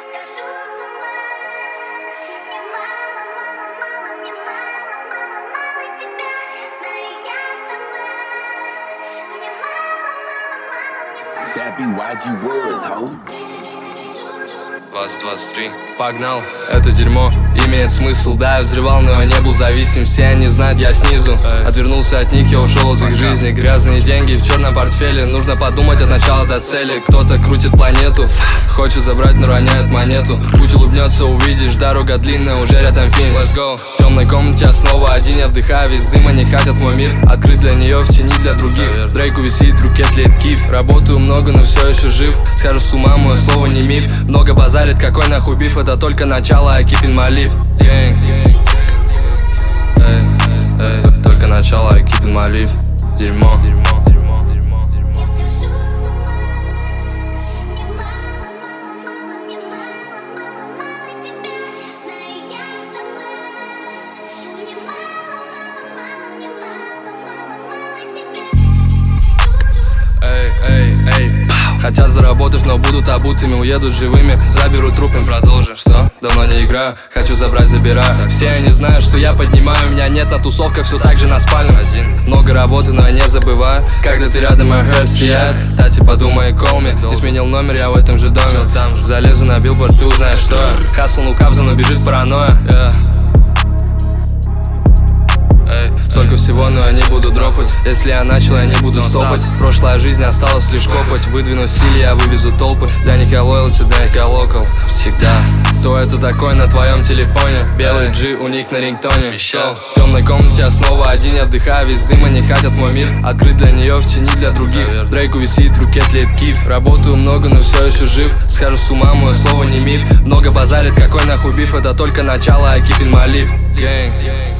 That be YG words, ho. 2023. Погнал, это дерьмо имеет смысл. Да, я взрывал, но я не был зависим. Все они знают, я снизу. Отвернулся от них, я ушел из их жизни. Грязные деньги в черном портфеле. Нужно подумать от начала до цели. Кто-то крутит планету, хочет забрать, но роняет монету. Путь улыбнется, увидишь, дорога длинная, уже рядом фильм. Let's go. В темной комнате я снова один, я вдыхаю весь дым. Они хотят мой мир, открыт для нее, в тени для других. Дрейку висит, в руке тлеет киф. Работаю много, но все еще жив. Скажешь с ума, мое слово не миф. Много базарит, какой нахуй биф. Это только начало, I keep in my life. Только начало, I keep in my life. Дерьмо. Хотят заработать, но будут обутыми. Уедут живыми, заберут трупы. Продолжим, что? Давно не играю, хочу забрать, забираю. Все они знают, что я поднимаю. Меня нет на тусовках, все так же на спальном. Много работы, но я не забываю. Когда ты рядом, my heart сияет. Тати, подумай, call me. Ты сменил номер, я в этом же доме. Залезу на билборд, ты узнаешь, что я. Хасл, ну кавза, но бежит паранойя. Столько всего, но я не буду дропать. Если я начал, я не буду стопать. Прошлая жизнь осталась лишь копать. Выдвину силе, я вывезу толпы. Для них я лоялти, для них я локал. Всегда. Кто это такой на твоем телефоне? Белый G у них на рингтоне. В темной комнате я снова один, я вдыхаю весь дым. Они хотят мой мир, открыт для нее, в тени для других. Дрейку висит, в руке тлеет киф. Работаю много, но все еще жив. Скажешь с ума, мое слово не миф. Много базарит, какой нахуй биф. Это только начало, I keep in my life. Gang.